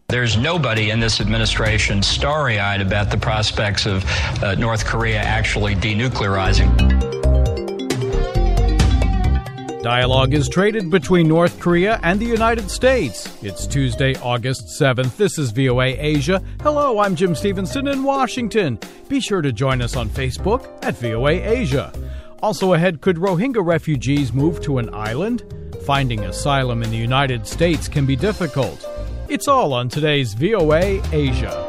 There's nobody in this administration starry-eyed about the prospects of North Korea actually denuclearizing. Dialogue is traded between North Korea and the United States. It's Tuesday, August 7th. This is VOA Asia. Hello, I'm Jim Stevenson in Washington. Be sure to join us on Facebook at VOA Asia. Also ahead, could Rohingya refugees move to an island? Finding asylum in the United States can be difficult. It's all on today's VOA Asia.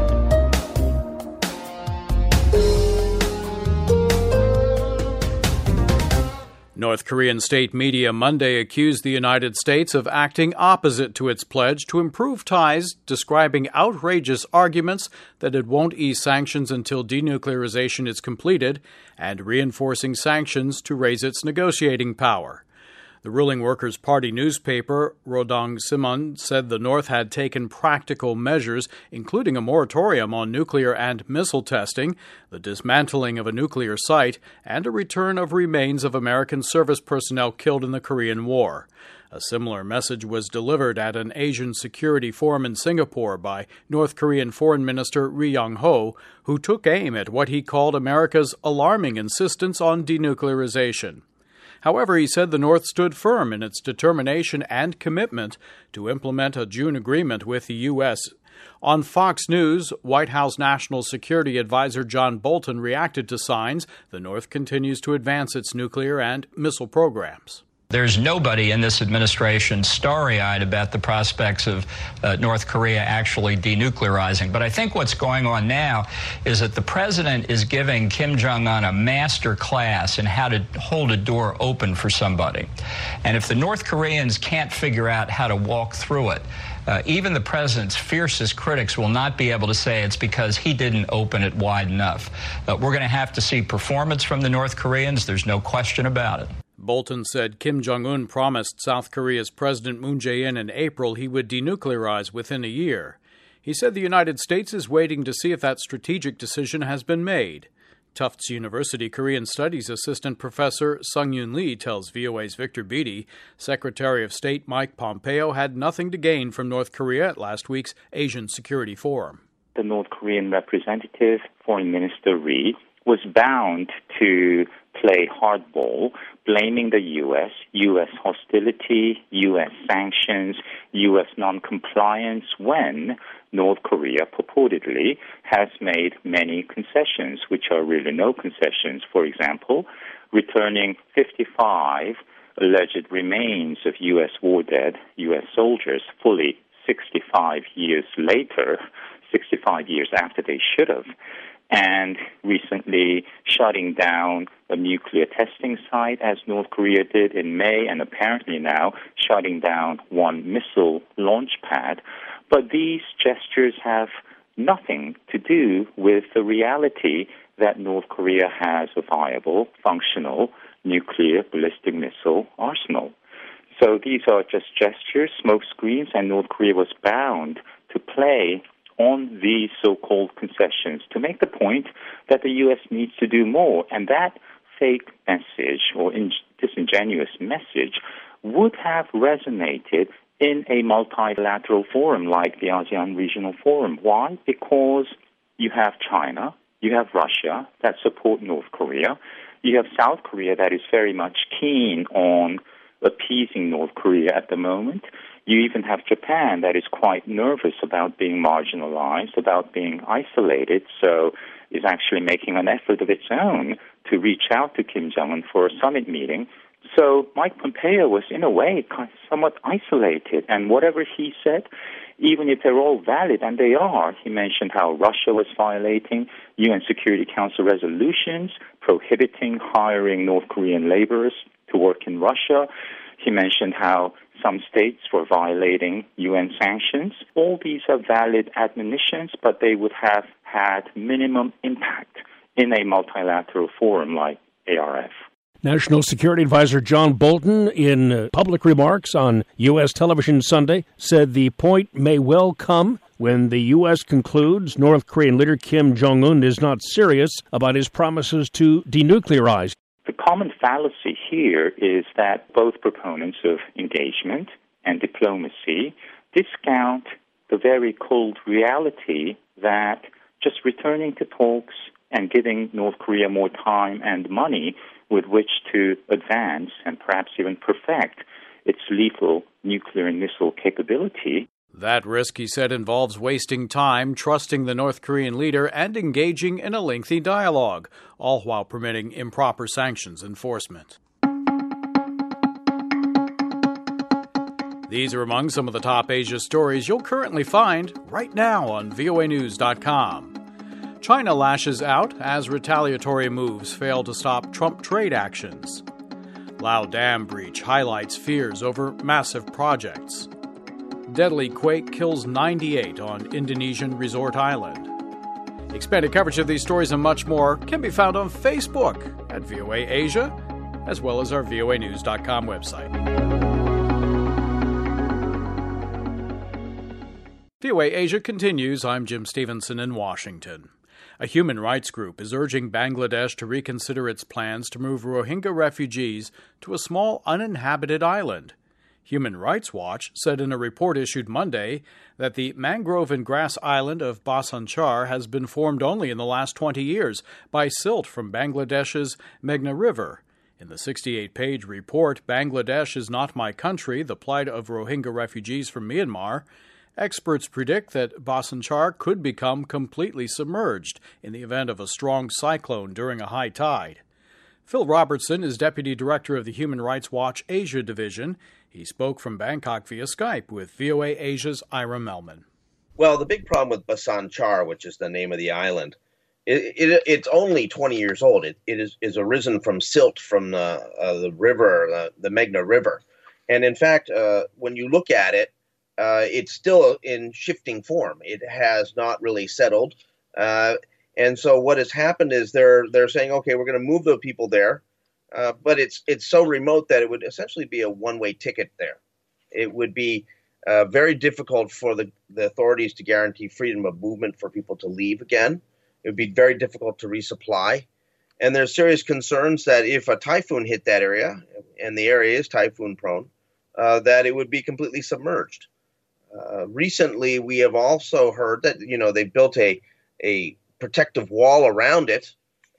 North Korean state media Monday accused the United States of acting opposite to its pledge to improve ties, describing outrageous arguments that it won't ease sanctions until denuclearization is completed, and reinforcing sanctions to raise its negotiating power. The ruling Workers' Party newspaper, Rodong Sinmun, said the North had taken practical measures, including a moratorium on nuclear and missile testing, the dismantling of a nuclear site, and a return of remains of American service personnel killed in the Korean War. A similar message was delivered at an Asian Security Forum in Singapore by North Korean Foreign Minister Ri Yong-ho, who took aim at what he called America's alarming insistence on denuclearization. However, he said the North stood firm in its determination and commitment to implement a June agreement with the U.S. On Fox News, White House National Security Advisor John Bolton reacted to signs the North continues to advance its nuclear and missile programs. There's nobody in this administration starry-eyed about the prospects of North Korea actually denuclearizing. But I think what's going on now is that the president is giving Kim Jong-un a master class in how to hold a door open for somebody. And if the North Koreans can't figure out how to walk through it, even the president's fiercest critics will not be able to say it's because he didn't open it wide enough. We're going to have to see performance from the North Koreans. There's no question about it. Bolton said Kim Jong-un promised South Korea's President Moon Jae-in in April he would denuclearize within a year. He said the United States is waiting to see if that strategic decision has been made. Tufts University Korean Studies Assistant Professor Sung-Yoon Lee tells VOA's Victor Beatty Secretary of State Mike Pompeo had nothing to gain from North Korea at last week's Asian Security Forum. The North Korean representative, Foreign Minister Ri, was bound to play hardball, blaming the U.S. hostility, U.S. sanctions, U.S. noncompliance when North Korea purportedly has made many concessions, which are really no concessions. For example, returning 55 alleged remains of U.S. war dead U.S. soldiers fully 65 years later, 65 years after they should have, and recently shutting down a nuclear testing site, as North Korea did in May, and apparently now shutting down one missile launch pad. But these gestures have nothing to do with the reality that North Korea has a viable, functional nuclear ballistic missile arsenal. So these are just gestures, smoke screens, and North Korea was bound to play on these so-called concessions to make the point that the U.S. needs to do more. And that fake message or disingenuous message would have resonated in a multilateral forum like the ASEAN Regional Forum. Why? Because you have China, you have Russia that support North Korea, you have South Korea that is very much keen on appeasing North Korea at the moment. You even have Japan that is quite nervous about being marginalized, about being isolated, so is actually making an effort of its own to reach out to Kim Jong-un for a summit meeting. So Mike Pompeo was, in a way, somewhat isolated, and whatever he said, even if they're all valid, and they are, he mentioned how Russia was violating UN Security Council resolutions, prohibiting hiring North Korean laborers to work in Russia. He mentioned how some states were violating UN sanctions. All these are valid admonitions, but they would have had minimum impact in a multilateral forum like ARF. National Security Advisor John Bolton, in public remarks on U.S. television Sunday, said the point may well come when the U.S. concludes North Korean leader Kim Jong-un is not serious about his promises to denuclearize. The common fallacy here is that both proponents of engagement and diplomacy discount the very cold reality that just returning to talks and giving North Korea more time and money with which to advance and perhaps even perfect its lethal nuclear and missile capability. That risk, he said, involves wasting time, trusting the North Korean leader, and engaging in a lengthy dialogue, all while permitting improper sanctions enforcement. These are among some of the top Asia stories you'll currently find right now on voanews.com. China lashes out as retaliatory moves fail to stop Trump trade actions. Lao Dam breach highlights fears over massive projects. Deadly quake kills 98 on Indonesian resort island. Expanded coverage of these stories and much more can be found on Facebook at VOA Asia, as well as our voanews.com website. VOA Asia continues. I'm Jim Stevenson in Washington. A human rights group is urging Bangladesh to reconsider its plans to move Rohingya refugees to a small uninhabited island. Human Rights Watch said in a report issued Monday that the mangrove and grass island of Bhasan Char has been formed only in the last 20 years by silt from Bangladesh's Meghna River. In the 68-page report, Bangladesh is Not My Country, the plight of Rohingya refugees from Myanmar, experts predict that Bhasan Char could become completely submerged in the event of a strong cyclone during a high tide. Phil Robertson is Deputy Director of the Human Rights Watch Asia Division. He spoke from Bangkok via Skype with VOA Asia's Ira Melman. Well, the big problem with Bhasan Char, which is the name of the island, it's only 20 years old. It is arisen from silt from the river, the Meghna River. And in fact, when you look at it, it's still in shifting form. It has not really settled. And so what has happened is they're saying, okay, we're going to move the people there. But it's so remote that it would essentially be a one-way ticket there. It would be very difficult for the authorities to guarantee freedom of movement for people to leave again. It would be very difficult to resupply. And there's serious concerns that if a typhoon hit that area, and the area is typhoon prone, that it would be completely submerged. Recently, we have also heard that, they built a protective wall around it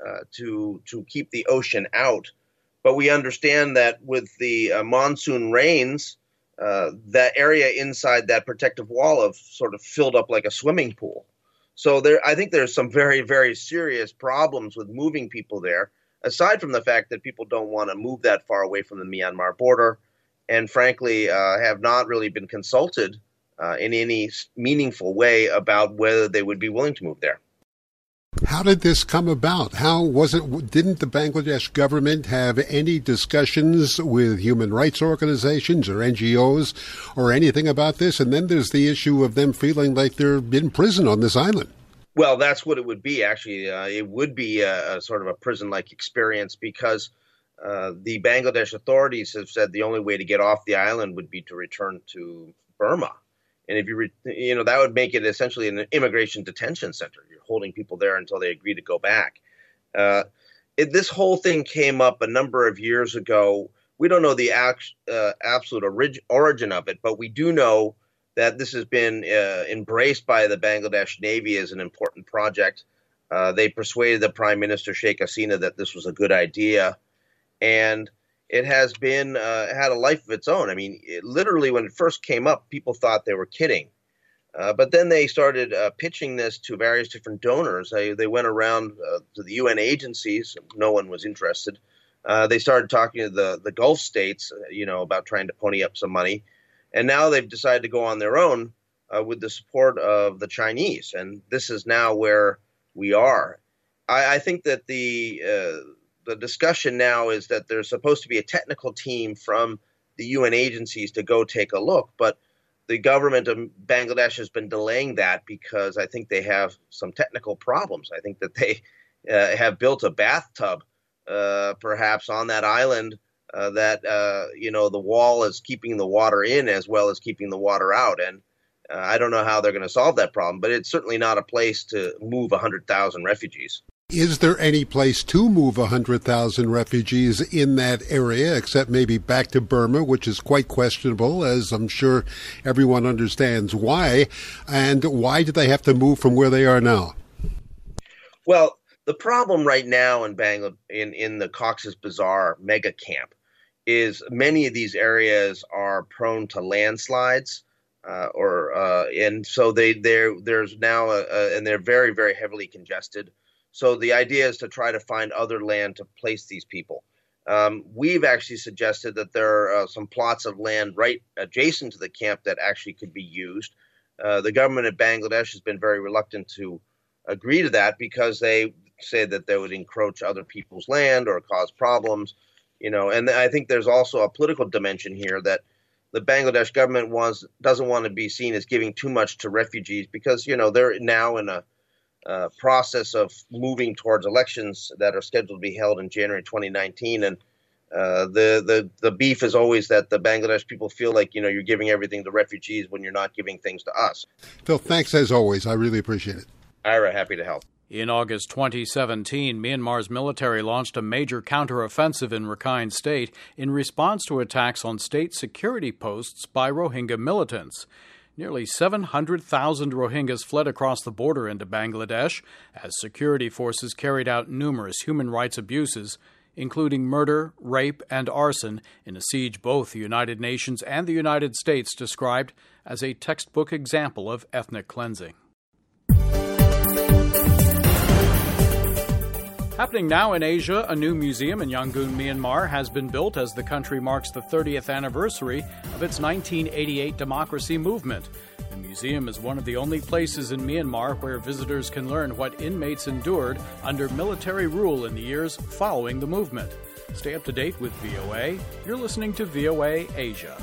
to keep the ocean out. But we understand that with the monsoon rains, that area inside that protective wall have sort of filled up like a swimming pool. So I think there's some very, very serious problems with moving people there, aside from the fact that people don't want to move that far away from the Myanmar border and, frankly, have not really been consulted in any meaningful way about whether they would be willing to move there. How did this come about? How was it? Didn't the Bangladesh government have any discussions with human rights organizations or NGOs or anything about this? And then there's the issue of them feeling like they're in prison on this island. Well, that's what it would be, actually. It would be a sort of a prison-like experience because the Bangladesh authorities have said the only way to get off the island would be to return to Burma. And if that would make it essentially an immigration detention center. You're holding people there until they agree to go back. This whole thing came up a number of years ago. We don't know the absolute origin of it, but we do know that this has been embraced by the Bangladesh Navy as an important project. They persuaded the Prime Minister Sheikh Hasina that this was a good idea, and it has been had a life of its own. I mean, literally, when it first came up, people thought they were kidding. But then they started pitching this to various different donors. They went around to the UN agencies. No one was interested. They started talking to the Gulf states, about trying to pony up some money. And now they've decided to go on their own with the support of the Chinese. And this is now where we are. I think that the discussion now is that there's supposed to be a technical team from the UN agencies to go take a look, but the government of Bangladesh has been delaying that because I think they have some technical problems. I think that they have built a bathtub, perhaps on that island, that the wall is keeping the water in as well as keeping the water out. And I don't know how they're going to solve that problem, but it's certainly not a place to move 100,000 refugees. Is there any place to move 100,000 refugees in that area, except maybe back to Burma, which is quite questionable, as I'm sure everyone understands why? And why do they have to move from where they are now? Well, the problem right now in Bangladesh, in the Cox's Bazar mega camp, is many of these areas are prone to landslides, and so there's now and they're very, very heavily congested. So the idea is to try to find other land to place these people. We've actually suggested that there are some plots of land right adjacent to the camp that actually could be used. The government of Bangladesh has been very reluctant to agree to that because they say that they would encroach other people's land or cause problems, And I think there's also a political dimension here that the Bangladesh government doesn't want to be seen as giving too much to refugees because, they're now in a process of moving towards elections that are scheduled to be held in January 2019. And the beef is always that the Bangladesh people feel like, you're giving everything to refugees when you're not giving things to us. Phil, thanks as always. I really appreciate it. Ira, happy to help. In August 2017, Myanmar's military launched a major counteroffensive in Rakhine State in response to attacks on state security posts by Rohingya militants. Nearly 700,000 Rohingyas fled across the border into Bangladesh as security forces carried out numerous human rights abuses, including murder, rape, and arson, in a siege both the United Nations and the United States described as a textbook example of ethnic cleansing. Happening now in Asia, a new museum in Yangon, Myanmar, has been built as the country marks the 30th anniversary of its 1988 democracy movement. The museum is one of the only places in Myanmar where visitors can learn what inmates endured under military rule in the years following the movement. Stay up to date with VOA. You're listening to VOA Asia.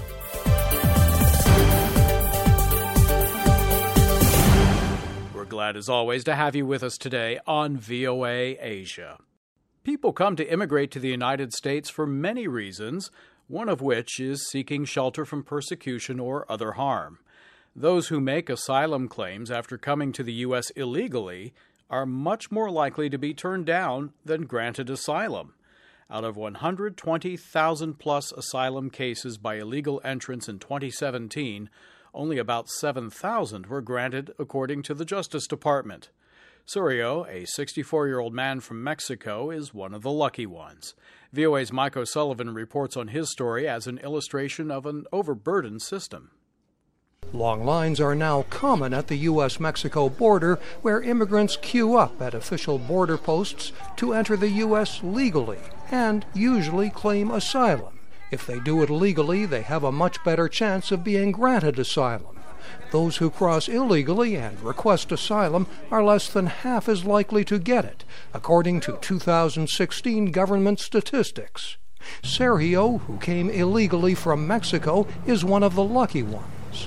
Glad as always to have you with us today on VOA Asia. People come to immigrate to the United States for many reasons, one of which is seeking shelter from persecution or other harm. Those who make asylum claims after coming to the U.S. illegally are much more likely to be turned down than granted asylum. Out of 120,000-plus asylum cases by illegal entrants in 2017, only about 7,000 were granted, according to the Justice Department. Surio, a 64-year-old man from Mexico, is one of the lucky ones. VOA's Mike O'Sullivan reports on his story as an illustration of an overburdened system. Long lines are now common at the U.S.-Mexico border, where immigrants queue up at official border posts to enter the U.S. legally and usually claim asylum. If they do it legally, they have a much better chance of being granted asylum. Those who cross illegally and request asylum are less than half as likely to get it, according to 2016 government statistics. Sergio, who came illegally from Mexico, is one of the lucky ones.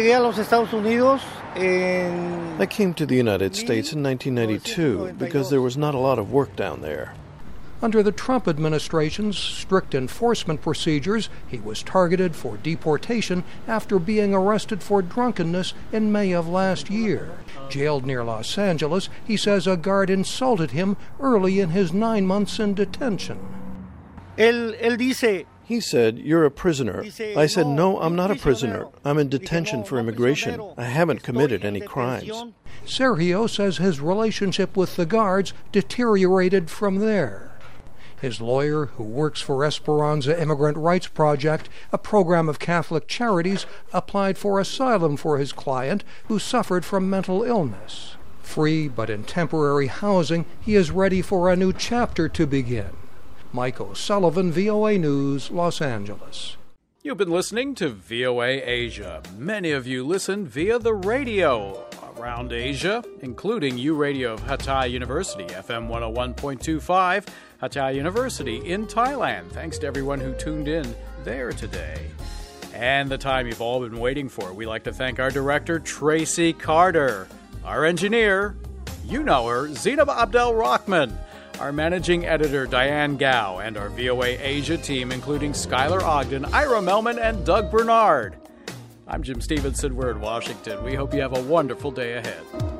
I came to the United States in 1992 because there was not a lot of work down there. Under the Trump administration's strict enforcement procedures, he was targeted for deportation after being arrested for drunkenness in May of last year. Jailed near Los Angeles, he says a guard insulted him early in his 9 months in detention. He said, "You're a prisoner." I said, "No, I'm not a prisoner. I'm in detention for immigration. I haven't committed any crimes." Sergio says his relationship with the guards deteriorated from there. His lawyer, who works for Esperanza Immigrant Rights Project, a program of Catholic charities, applied for asylum for his client, who suffered from mental illness. Free but in temporary housing, he is ready for a new chapter to begin. Mike O'Sullivan, VOA News, Los Angeles. You've been listening to VOA Asia. Many of you listen via the radio around Asia, including U-Radio of Hatay University, FM 101.25, Hatay University in Thailand. Thanks to everyone who tuned in there today. And the time you've all been waiting for. We'd like to thank our director, Tracy Carter. Our engineer, you know her, Zainab Abdel Rahman. Our managing editor, Diane Gao, and our VOA Asia team, including Skylar Ogden, Ira Melman, and Doug Bernard. I'm Jim Stevenson. We're in Washington. We hope you have a wonderful day ahead.